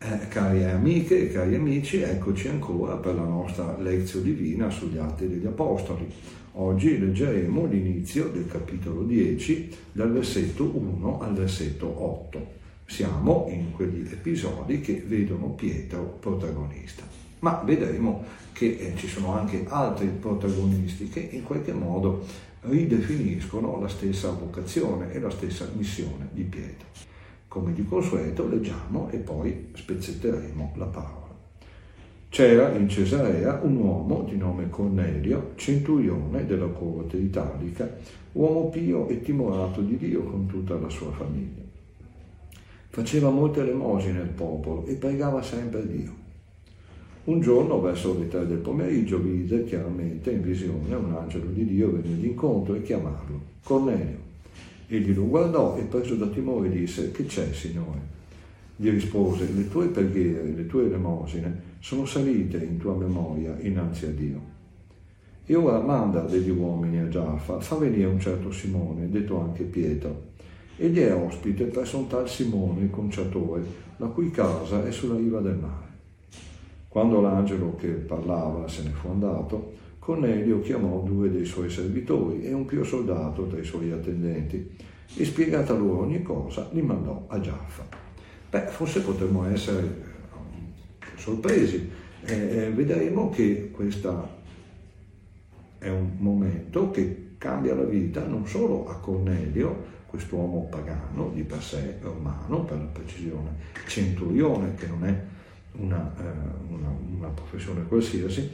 Cari amiche e cari amici, eccoci ancora per la nostra lezione divina sugli Atti degli Apostoli. Oggi leggeremo l'inizio del capitolo 10, dal versetto 1 al versetto 8. Siamo in quegli episodi che vedono Pietro protagonista, ma vedremo che ci sono anche altri protagonisti che in qualche modo ridefiniscono la stessa vocazione e la stessa missione di Pietro. Come di consueto leggiamo e poi spezzetteremo la parola. C'era in Cesarea un uomo di nome Cornelio, centurione della corte italica, uomo pio e timorato di Dio con tutta la sua famiglia. Faceva molte elemosine al popolo e pregava sempre Dio. Un giorno, verso le 3 del pomeriggio, vide chiaramente in visione un angelo di Dio venire incontro e chiamarlo: Cornelio. Egli lo guardò e, preso da timore, disse: Che c'è, Signore? Gli rispose: Le tue preghiere, le tue elemosine sono salite in tua memoria innanzi a Dio. E ora manda degli uomini a Giaffa, fa venire un certo Simone, detto anche Pietro. Egli è ospite presso un tal Simone, il conciatore, la cui casa è sulla riva del mare. Quando l'angelo che parlava se ne fu andato, Cornelio chiamò 2 dei suoi servitori e un pio soldato tra i suoi attendenti e, spiegata loro ogni cosa, li mandò a Giaffa. Forse potremmo essere sorpresi. Vedremo che questo è un momento che cambia la vita non solo a Cornelio, quest'uomo pagano, di per sé romano, per la precisione, centurione, che non è una professione qualsiasi,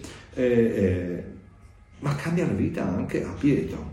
ma cambia la vita anche a Pietro.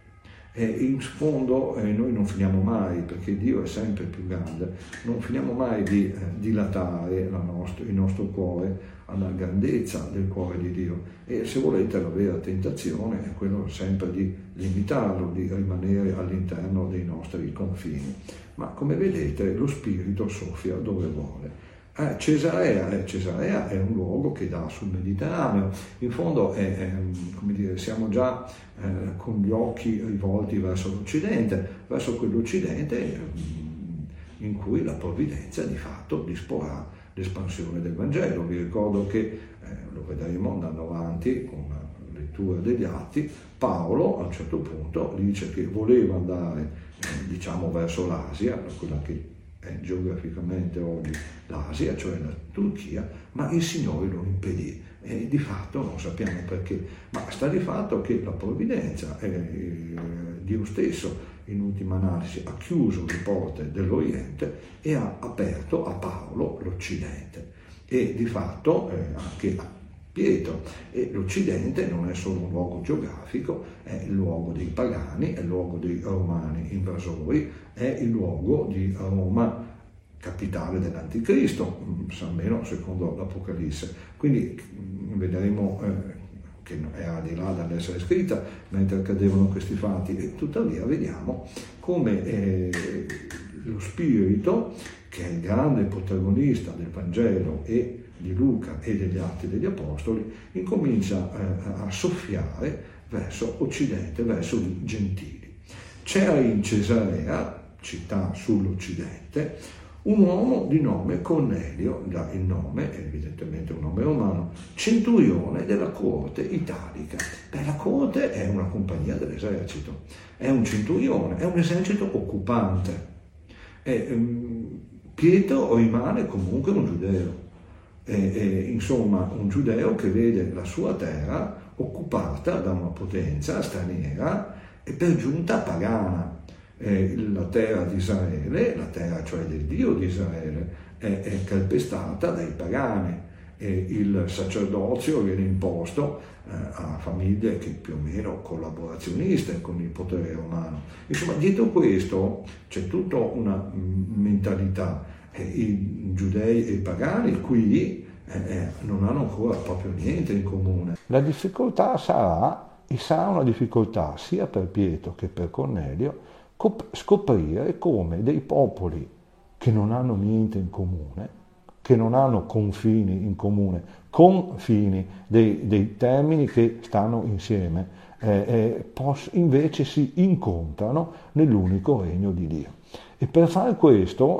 In fondo noi non finiamo mai, perché Dio è sempre più grande, non finiamo mai di dilatare il nostro cuore alla grandezza del cuore di Dio, e se volete la vera tentazione è quello sempre di limitarlo, di rimanere all'interno dei nostri confini. Ma come vedete lo Spirito soffia dove vuole. Cesarea è un luogo che dà sul Mediterraneo, in fondo come dire, siamo già con gli occhi rivolti verso l'Occidente, verso quell'Occidente in cui la provvidenza di fatto disporrà l'espansione del Vangelo. Vi ricordo che, lo vedremo andando avanti con la lettura degli Atti, Paolo a un certo punto dice che voleva andare verso l'Asia, quella che è geograficamente oggi l'Asia, cioè la Turchia, ma il Signore lo impedì e di fatto non sappiamo perché, ma sta di fatto che la provvidenza, Dio stesso in ultima analisi ha chiuso le porte dell'Oriente e ha aperto a Paolo l'Occidente, e di fatto anche a Pietro. E l'Occidente non è solo un luogo geografico, è il luogo dei pagani, è il luogo dei romani invasori, è il luogo di Roma, capitale dell'Anticristo, almeno secondo l'Apocalisse. Quindi vedremo che è al di là dall'essere scritta mentre accadevano questi fatti, e tuttavia vediamo come lo Spirito, che è il grande protagonista del Vangelo e di Luca e degli Atti degli Apostoli, incomincia a soffiare verso Occidente, verso i Gentili. C'era in Cesarea, città sull'Occidente, un uomo di nome Cornelio, il nome è evidentemente un nome romano, centurione della corte italica. La corte è una compagnia dell'esercito, è un centurione, è un esercito occupante. Pietro rimane comunque un giudeo. Insomma, un giudeo che vede la sua terra occupata da una potenza straniera e per giunta pagana. La terra di Israele, la terra cioè del Dio di Israele, è calpestata dai pagani, e il sacerdozio viene imposto a famiglie che più o meno collaborazioniste con il potere romano. Insomma, dietro questo c'è tutta una mentalità. I giudei e i pagani qui non hanno ancora proprio niente in comune. La difficoltà sarà una difficoltà sia per Pietro che per Cornelio scoprire come dei popoli che non hanno niente in comune, che non hanno confini in comune, confini, dei termini che stanno insieme, invece si incontrano nell'unico regno di Dio. E per fare questo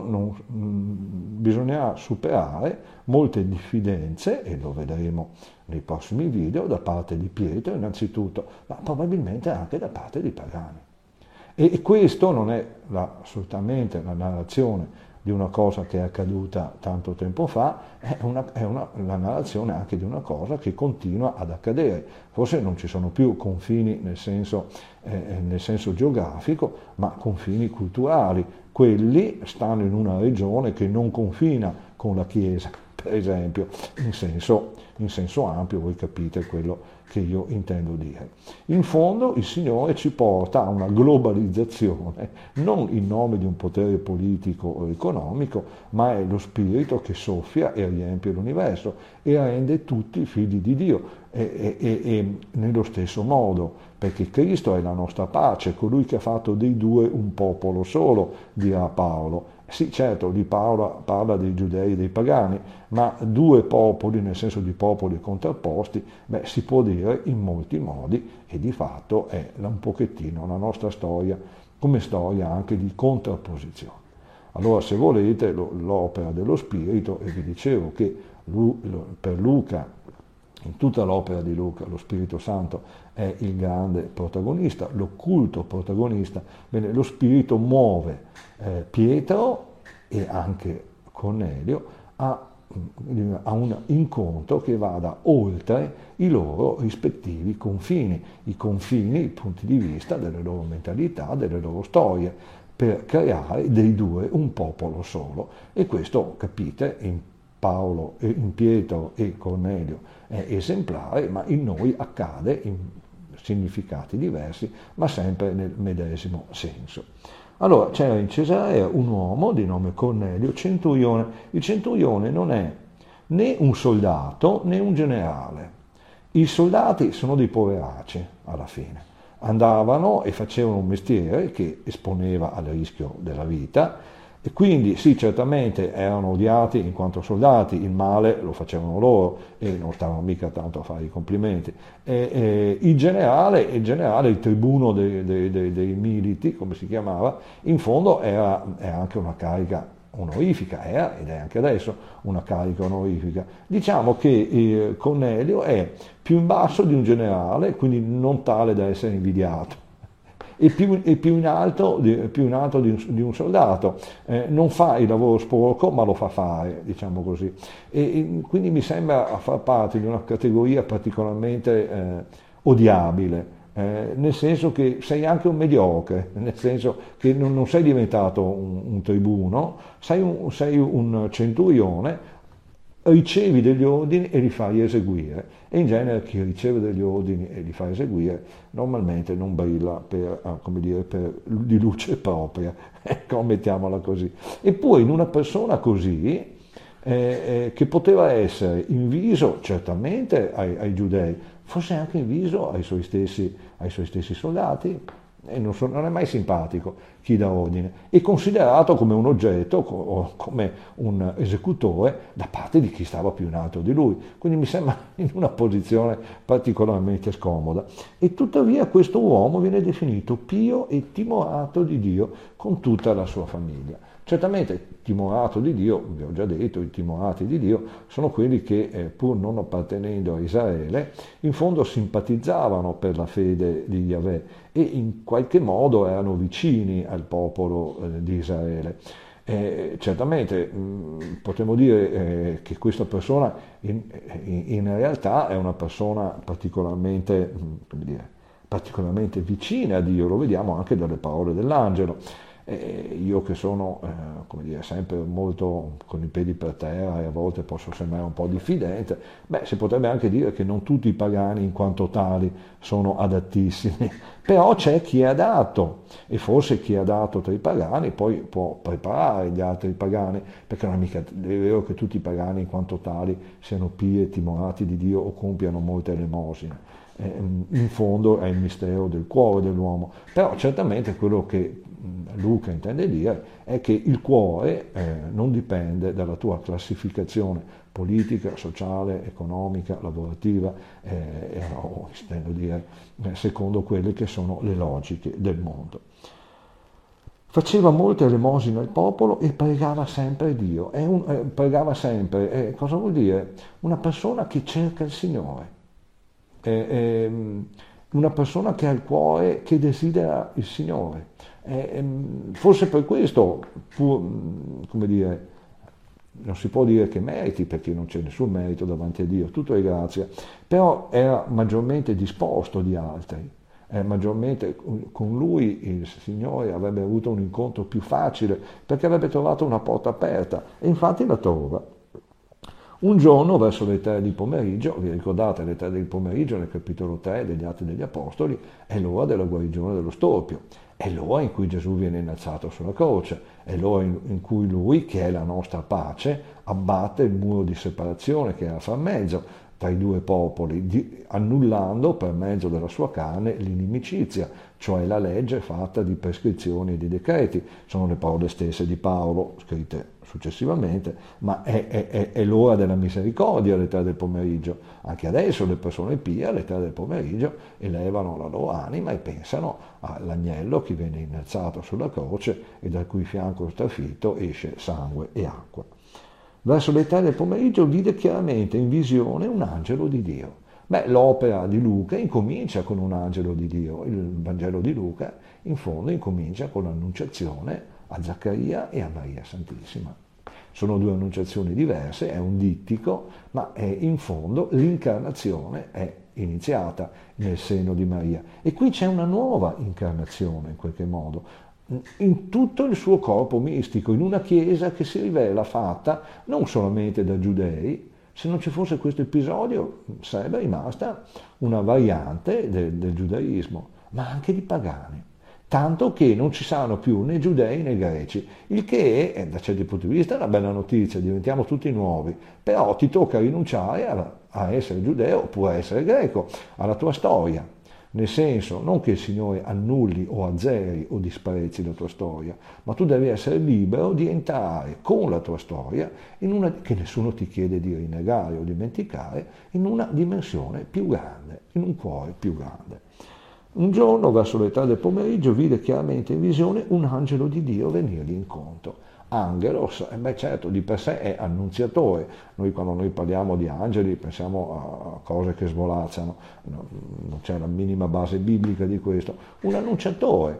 bisogna superare molte diffidenze, e lo vedremo nei prossimi video, da parte di Pietro innanzitutto, ma probabilmente anche da parte dei pagani. E questo non è assolutamente la narrazione di una cosa che è accaduta tanto tempo fa, è la narrazione anche di una cosa che continua ad accadere. Forse non ci sono più confini nel senso geografico, ma confini culturali. Quelli stanno in una regione che non confina con la Chiesa, per esempio, in senso ampio, voi capite quello che io intendo dire. In fondo il Signore ci porta a una globalizzazione, non in nome di un potere politico o economico, ma è lo Spirito che soffia e riempie l'universo e rende tutti figli di Dio e nello stesso modo, perché Cristo è la nostra pace, colui che ha fatto dei due un popolo solo, dirà Paolo. Sì, certo, lì parla dei giudei e dei pagani, ma due popoli, nel senso di popoli contrapposti, si può dire in molti modi, e di fatto è un pochettino la nostra storia, come storia anche di contrapposizione. Allora, se volete, l'opera dello Spirito, e vi dicevo che per Luca, in tutta l'opera di Luca, lo Spirito Santo è il grande protagonista, l'occulto protagonista. Bene, lo Spirito muove Pietro e anche Cornelio a un incontro che vada oltre i loro rispettivi confini, i punti di vista delle loro mentalità, delle loro storie, per creare dei due un popolo solo. E questo, capite, in Pietro e Cornelio è esemplare, ma in noi accade in significati diversi, ma sempre nel medesimo senso. Allora, c'era in Cesarea un uomo di nome Cornelio, centurione. Il centurione non è né un soldato né un generale. I soldati sono dei poveracci, alla fine. Andavano e facevano un mestiere che esponeva al rischio della vita, e quindi sì, certamente erano odiati in quanto soldati, il male lo facevano loro e non stavano mica tanto a fare i complimenti. Il generale, il tribuno dei militi, come si chiamava, in fondo era anche una carica onorifica, era ed è anche adesso una carica onorifica. Diciamo che Cornelio è più in basso di un generale, quindi non tale da essere invidiato. E più in alto di un soldato, non fa il lavoro sporco ma lo fa fare, diciamo così, e quindi mi sembra far parte di una categoria particolarmente odiabile, nel senso che sei anche un mediocre, nel senso che non sei diventato un tribuno, sei un centurione, ricevi degli ordini e li fai eseguire, e in genere chi riceve degli ordini e li fa eseguire normalmente non brilla di luce propria, ecco, mettiamola così. Eppure in una persona così, che poteva essere inviso certamente ai giudei, forse anche inviso ai suoi stessi soldati, e non è mai simpatico chi dà ordine, è considerato come un oggetto o come un esecutore da parte di chi stava più in alto di lui, quindi mi sembra in una posizione particolarmente scomoda. E tuttavia questo uomo viene definito pio e timorato di Dio con tutta la sua famiglia. Certamente timorato di Dio, vi ho già detto, i timorati di Dio sono quelli che pur non appartenendo a Israele, in fondo simpatizzavano per la fede di Yahweh e in qualche modo erano vicini al popolo di Israele. Certamente potremmo dire che questa persona in realtà è una persona particolarmente vicina a Dio, lo vediamo anche dalle parole dell'angelo. Io che sono sempre molto con i piedi per terra e a volte posso sembrare un po' diffidente, si potrebbe anche dire che non tutti i pagani in quanto tali sono adattissimi, però c'è chi è adatto, e forse chi è adatto tra i pagani poi può preparare gli altri pagani, perché non è mica vero che tutti i pagani in quanto tali siano pii e timorati di Dio o compiano molte elemosine. In fondo è il mistero del cuore dell'uomo, però certamente quello che Luca intende dire è che il cuore non dipende dalla tua classificazione politica, sociale, economica, lavorativa, intendo dire secondo quelle che sono le logiche del mondo. Faceva molte elemosine al popolo e pregava sempre Dio. Pregava sempre. Cosa vuol dire? Una persona che cerca il Signore. È una persona che ha il cuore, che desidera il Signore. Forse per questo, come dire, non si può dire che meriti, perché non c'è nessun merito davanti a Dio, tutto è grazia, però era maggiormente disposto di altri. Maggiormente con lui il Signore avrebbe avuto un incontro più facile, perché avrebbe trovato una porta aperta, e infatti la trova. Un giorno, verso le 3 di pomeriggio, vi ricordate le 3 del pomeriggio nel capitolo 3 degli Atti degli Apostoli, è l'ora della guarigione dello storpio, è l'ora in cui Gesù viene innalzato sulla croce, è l'ora in cui lui, che è la nostra pace, abbatte il muro di separazione che era fra mezzo tra i due popoli, annullando per mezzo della sua carne l'inimicizia, cioè la legge fatta di prescrizioni e di decreti. Sono le parole stesse di Paolo, scritte successivamente, ma è l'ora della misericordia alle 3 del pomeriggio. Anche adesso le persone pie alle 3 del pomeriggio elevano la loro anima e pensano all'agnello che viene innalzato sulla croce e dal cui fianco strafitto esce sangue e acqua. Verso le 3 del pomeriggio vide chiaramente in visione un angelo di Dio. L'opera di Luca incomincia con un angelo di Dio. Il Vangelo di Luca, in fondo, incomincia con l'annunciazione a Zaccaria e a Maria Santissima. Sono 2 annunciazioni diverse, è un dittico, ma in fondo l'incarnazione è iniziata nel seno di Maria. E qui c'è una nuova incarnazione, in qualche modo, in tutto il suo corpo mistico, in una chiesa che si rivela fatta non solamente da giudei. Se non ci fosse questo episodio sarebbe rimasta una variante del giudaismo, ma anche di pagani, tanto che non ci saranno più né giudei né greci, il che è, da certi punti di vista, è una bella notizia, diventiamo tutti nuovi, però ti tocca rinunciare a essere giudeo oppure a essere greco, alla tua storia. Nel senso, non che il Signore annulli o azzeri o disprezzi la tua storia, ma tu devi essere libero di entrare con la tua storia, che nessuno ti chiede di rinnegare o dimenticare, in una dimensione più grande, in un cuore più grande. Un giorno, verso le 3 del pomeriggio, vide chiaramente in visione un angelo di Dio venirgli incontro. Angelos, certo, di per sé è annunziatore. Quando noi parliamo di angeli pensiamo a cose che svolazzano, non c'è la minima base biblica di questo. Un annunciatore.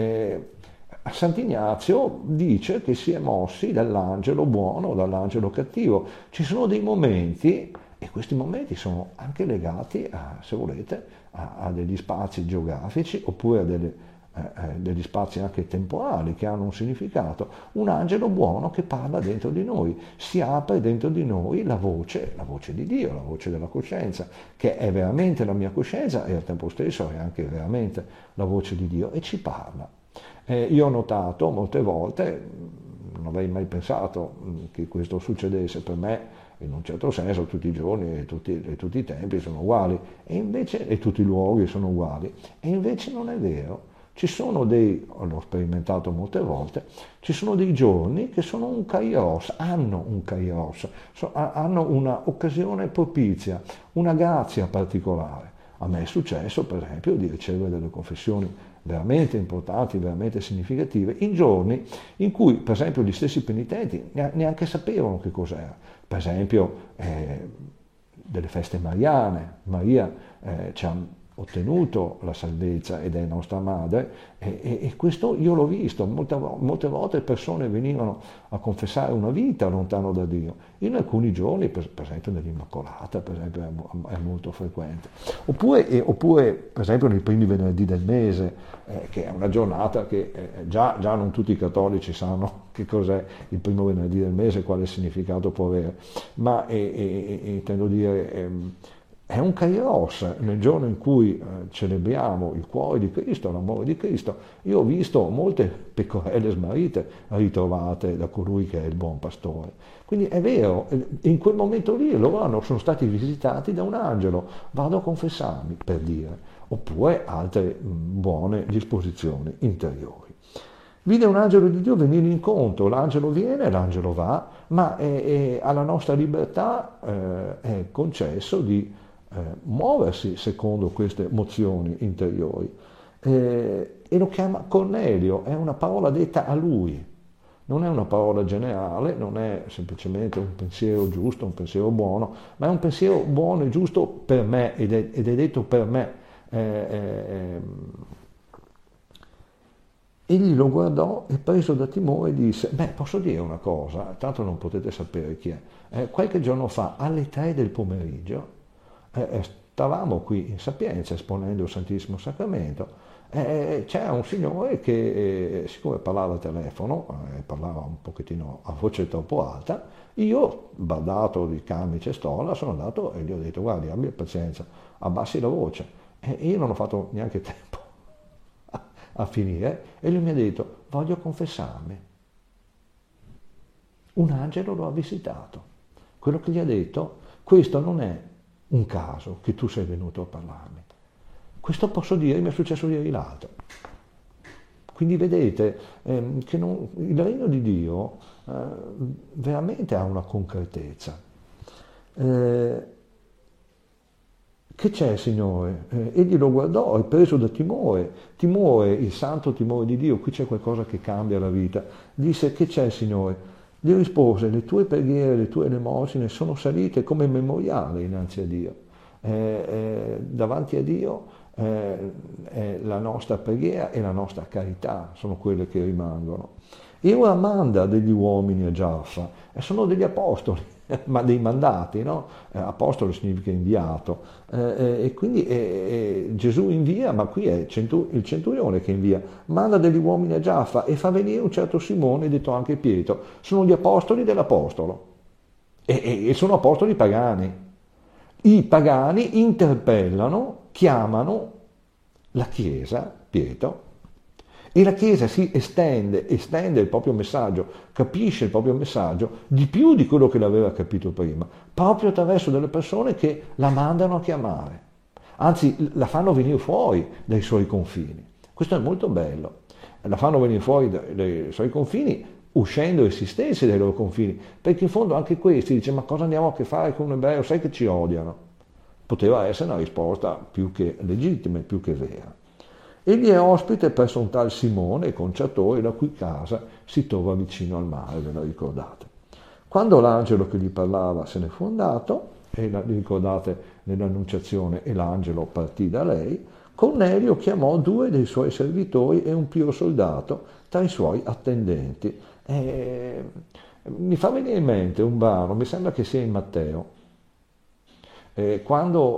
Sant'Ignazio dice che si è mossi dall'angelo buono o dall'angelo cattivo. Ci sono dei momenti, e questi momenti sono anche legati, se volete, a degli spazi geografici oppure a degli spazi anche temporali che hanno un significato. Un angelo buono che parla dentro di noi, si apre dentro di noi la voce di Dio, la voce della coscienza, che è veramente la mia coscienza e al tempo stesso è anche veramente la voce di Dio, e ci parla. Io ho notato molte volte, non avrei mai pensato che questo succedesse per me. In un certo senso tutti i giorni e tutti i tempi sono uguali, e tutti i luoghi sono uguali, e invece non è vero. Ci sono l'ho sperimentato molte volte, ci sono dei giorni che sono un kairos, hanno una occasione propizia, una grazia particolare. A me è successo, per esempio, di ricevere delle confessioni veramente importanti, veramente significative, in giorni in cui, per esempio, gli stessi penitenti neanche sapevano che cos'era. Per esempio, delle feste mariane. Maria ci ha ottenuto la salvezza ed è nostra madre, e questo io l'ho visto. Molte volte persone venivano a confessare una vita lontano da Dio. In alcuni giorni, per esempio nell'Immacolata, per esempio, è molto frequente. Oppure, per esempio, nei primi venerdì del mese, che è una giornata che già non tutti i cattolici sanno che cos'è il primo venerdì del mese, quale significato può avere, ma intendo dire, è un kairos, nel giorno in cui celebriamo il cuore di Cristo, l'amore di Cristo. Io ho visto molte pecorelle smarrite ritrovate da colui che è il buon pastore. Quindi è vero, in quel momento lì loro sono stati visitati da un angelo, vado a confessarmi, per dire, oppure altre buone disposizioni interiori. Vide un angelo di Dio venire incontro, l'angelo viene, l'angelo va, ma alla nostra libertà è concesso di muoversi secondo queste mozioni interiori. e lo chiama Cornelio, è una parola detta a lui. Non è una parola generale, non è semplicemente un pensiero giusto, un pensiero buono, ma è un pensiero buono e giusto per me ed è detto per me. Egli lo guardò e preso da timore disse, beh, posso dire una cosa, tanto non potete sapere chi è. Qualche giorno fa, alle 3 del pomeriggio, stavamo qui in Sapienza esponendo il Santissimo Sacramento. C'era un signore che, siccome parlava al telefono, parlava un pochettino a voce troppo alta, io, badato di camice e stola, sono andato e gli ho detto, guardi, abbia pazienza, abbassi la voce. E io non ho fatto neanche tempo a finire e lui mi ha detto, voglio confessarmi. Un angelo lo ha visitato. Quello che gli ha detto, questo non è un caso che tu sei venuto a parlarmi. Questo posso dire, mi è successo ieri l'altro. Quindi vedete che il regno di Dio veramente ha una concretezza. Che c'è, Signore? Egli lo guardò, è preso da timore, il santo timore di Dio, qui c'è qualcosa che cambia la vita. Disse, che c'è, Signore? Gli rispose, le tue preghiere, le tue elemosine sono salite come memoriale innanzi a Dio. Davanti a Dio la nostra preghiera e la nostra carità sono quelle che rimangono. E ora manda degli uomini a Giaffa, e sono degli apostoli, ma dei mandati, no? Apostolo significa inviato, e quindi Gesù invia, ma qui è il centurione che invia, manda degli uomini a Giaffa e fa venire un certo Simone, detto anche Pietro, sono gli apostoli dell'apostolo, e sono apostoli pagani. I pagani interpellano, chiamano la Chiesa, Pietro, e la Chiesa si estende il proprio messaggio, capisce il proprio messaggio di più di quello che l'aveva capito prima, proprio attraverso delle persone che la mandano a chiamare, anzi la fanno venire fuori dai suoi confini. Questo è molto bello, la fanno venire fuori dai suoi confini uscendo essi stessi dai loro confini, perché in fondo anche questi dice, ma cosa andiamo a che fare con un ebreo, sai che ci odiano? Poteva essere una risposta più che legittima e più che vera. Egli è ospite presso un tal Simone, conciatore, la cui casa si trova vicino al mare, ve la ricordate. Quando l'angelo che gli parlava se ne fu andato, e ricordate nell'annunciazione, e l'angelo partì da lei, Cornelio chiamò 2 dei suoi servitori e un pio soldato tra i suoi attendenti. Mi fa venire in mente un brano, mi sembra che sia in Matteo, quando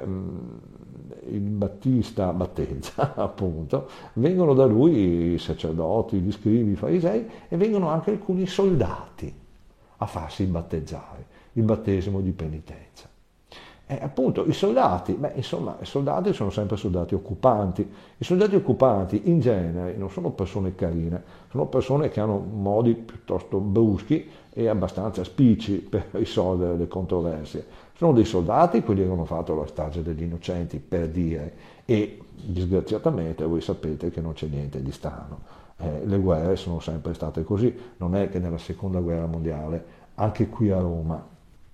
il Battista battezza, appunto, vengono da lui i sacerdoti, gli scribi, i farisei, e vengono anche alcuni soldati a farsi battezzare, il battesimo di penitenza. Appunto, i soldati, i soldati sono sempre soldati occupanti. I soldati occupanti in genere non sono persone carine, sono persone che hanno modi piuttosto bruschi e abbastanza spicci per risolvere le controversie. Sono dei soldati, quelli che hanno fatto la strage degli innocenti, per dire, e disgraziatamente voi sapete che non c'è niente di strano. Le guerre sono sempre state così, non è che nella seconda guerra mondiale, anche qui a Roma,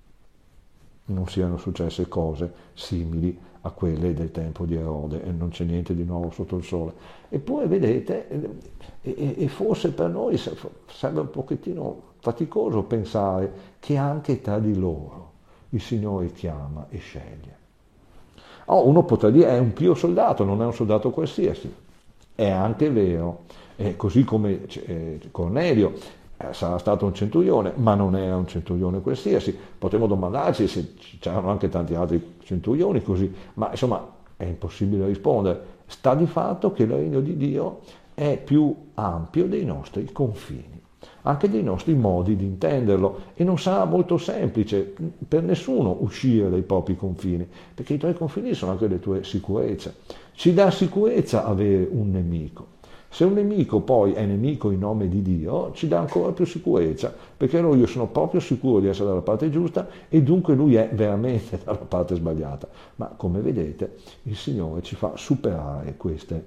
non siano successe cose simili a quelle del tempo di Erode, e non c'è niente di nuovo sotto il sole. Eppure vedete, e forse per noi sembra un pochettino faticoso pensare che anche tra di loro il Signore chiama e sceglie. Uno potrà dire è un pio soldato, non è un soldato qualsiasi. È anche vero, così come Cornelio sarà stato un centurione, ma non era un centurione qualsiasi. Potremmo domandarci se c'erano anche tanti altri centurioni così, ma insomma è impossibile rispondere. Sta di fatto che il regno di Dio è più ampio dei nostri confini, anche dei nostri modi di intenderlo, e non sarà molto semplice per nessuno uscire dai propri confini, perché i tuoi confini sono anche le tue sicurezze. Ci dà sicurezza avere un nemico. Se un nemico poi è nemico in nome di Dio, ci dà ancora più sicurezza, perché allora io sono proprio sicuro di essere dalla parte giusta e dunque lui è veramente dalla parte sbagliata. Ma come vedete il Signore ci fa superare queste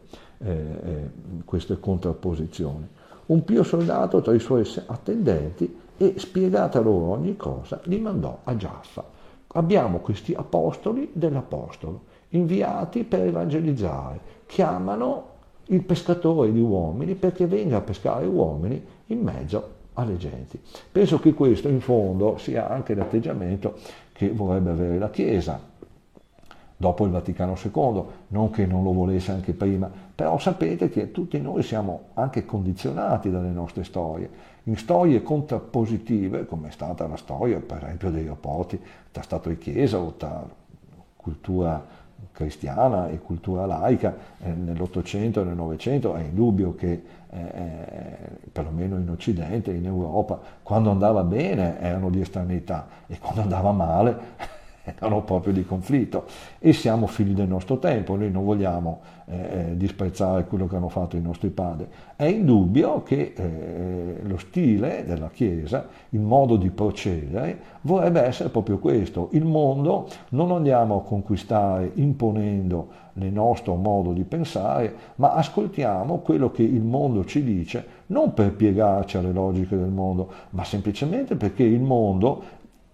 contrapposizioni. Un pio soldato tra i suoi attendenti, e spiegata loro ogni cosa, li mandò a Giaffa. Abbiamo questi apostoli dell'apostolo, inviati per evangelizzare, chiamano il pescatore di uomini perché venga a pescare uomini in mezzo alle genti. Penso che questo in fondo sia anche l'atteggiamento che vorrebbe avere la Chiesa dopo il Vaticano II, non che non lo volesse anche prima, però sapete che tutti noi siamo anche condizionati dalle nostre storie, in storie contrappositive, come è stata la storia per esempio dei rapporti tra Stato e Chiesa o tra cultura cristiana e cultura laica nell'Ottocento e nel Novecento. È indubbio che perlomeno in Occidente, in Europa, quando andava bene erano di estraneità e quando andava male erano proprio di conflitto, e siamo figli del nostro tempo, noi non vogliamo disprezzare quello che hanno fatto i nostri padri. È indubbio che lo stile della Chiesa, il modo di procedere, vorrebbe essere proprio questo. Il mondo non andiamo a conquistare imponendo il nostro modo di pensare, ma ascoltiamo quello che il mondo ci dice, non per piegarci alle logiche del mondo, ma semplicemente perché il mondo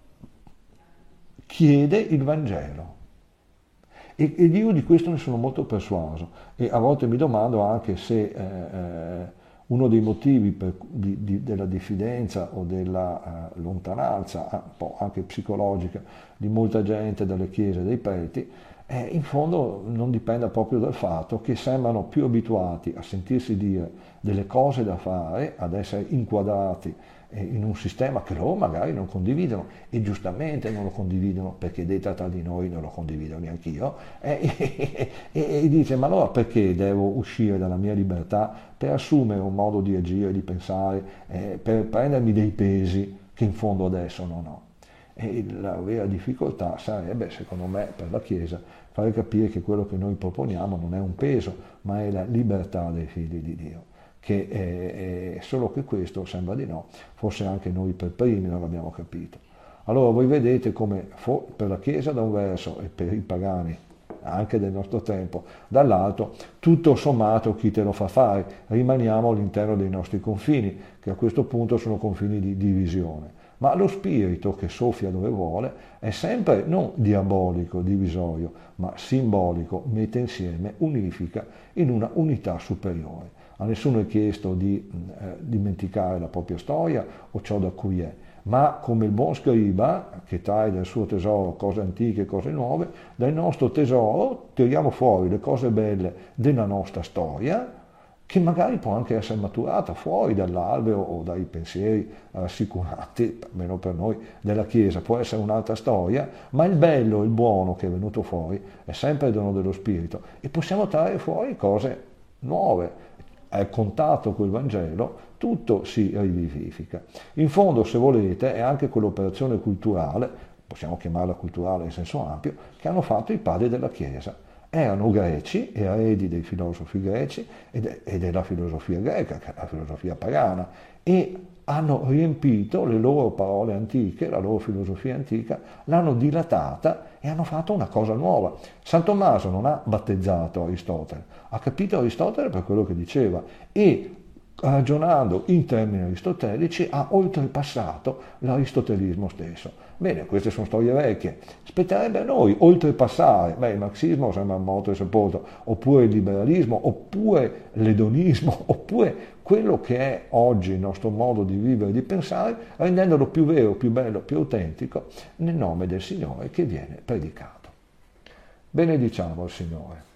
chiede il Vangelo. E io di questo ne sono molto persuaso, e a volte mi domando anche se uno dei motivi della diffidenza o della lontananza, un po' anche psicologica, di molta gente dalle chiese, dei preti, in fondo non dipenda proprio dal fatto che sembrano più abituati a sentirsi dire delle cose da fare, ad essere inquadrati in un sistema che loro magari non condividono, e giustamente non lo condividono, perché detta tra di noi non lo condivido neanch'io, e dice: ma allora perché devo uscire dalla mia libertà per assumere un modo di agire, di pensare, per prendermi dei pesi che in fondo adesso non ho? E la vera difficoltà sarebbe, secondo me, per la Chiesa, fare capire che quello che noi proponiamo non è un peso, ma è la libertà dei figli di Dio. Che è solo che questo sembra di no, forse anche noi per primi non l'abbiamo capito. Allora voi vedete come per la Chiesa da un verso e per i pagani anche del nostro tempo dall'altro, tutto sommato chi te lo fa fare, rimaniamo all'interno dei nostri confini, che a questo punto sono confini di divisione. Ma lo spirito che soffia dove vuole è sempre non diabolico, divisorio, ma simbolico, mette insieme, unifica in una unità superiore. A nessuno è chiesto di dimenticare la propria storia o ciò da cui è, ma come il buon scriba, che trae dal suo tesoro cose antiche e cose nuove, dal nostro tesoro tiriamo fuori le cose belle della nostra storia, che magari può anche essere maturata fuori dall'alveo o dai pensieri rassicuranti, almeno per noi, della Chiesa, può essere un'altra storia, ma il bello, il buono che è venuto fuori è sempre il dono dello Spirito, e possiamo trarre fuori cose nuove. Al contatto col Vangelo tutto si rivivifica. In fondo, se volete, è anche quell'operazione culturale, possiamo chiamarla culturale in senso ampio, che hanno fatto i padri della Chiesa. Erano greci, eredi dei filosofi greci e della filosofia greca, che è la filosofia pagana, e hanno riempito le loro parole antiche, la loro filosofia antica, l'hanno dilatata e hanno fatto una cosa nuova. San Tommaso non ha battezzato Aristotele, ha capito Aristotele per quello che diceva, e ragionando in termini aristotelici ha oltrepassato l'aristotelismo stesso. Bene, queste sono storie vecchie. Spetterebbe a noi oltrepassare, il marxismo sembra morto e sepolto, oppure il liberalismo, oppure l'edonismo, oppure quello che è oggi il nostro modo di vivere e di pensare, rendendolo più vero, più bello, più autentico, nel nome del Signore che viene predicato. Benediciamo il Signore.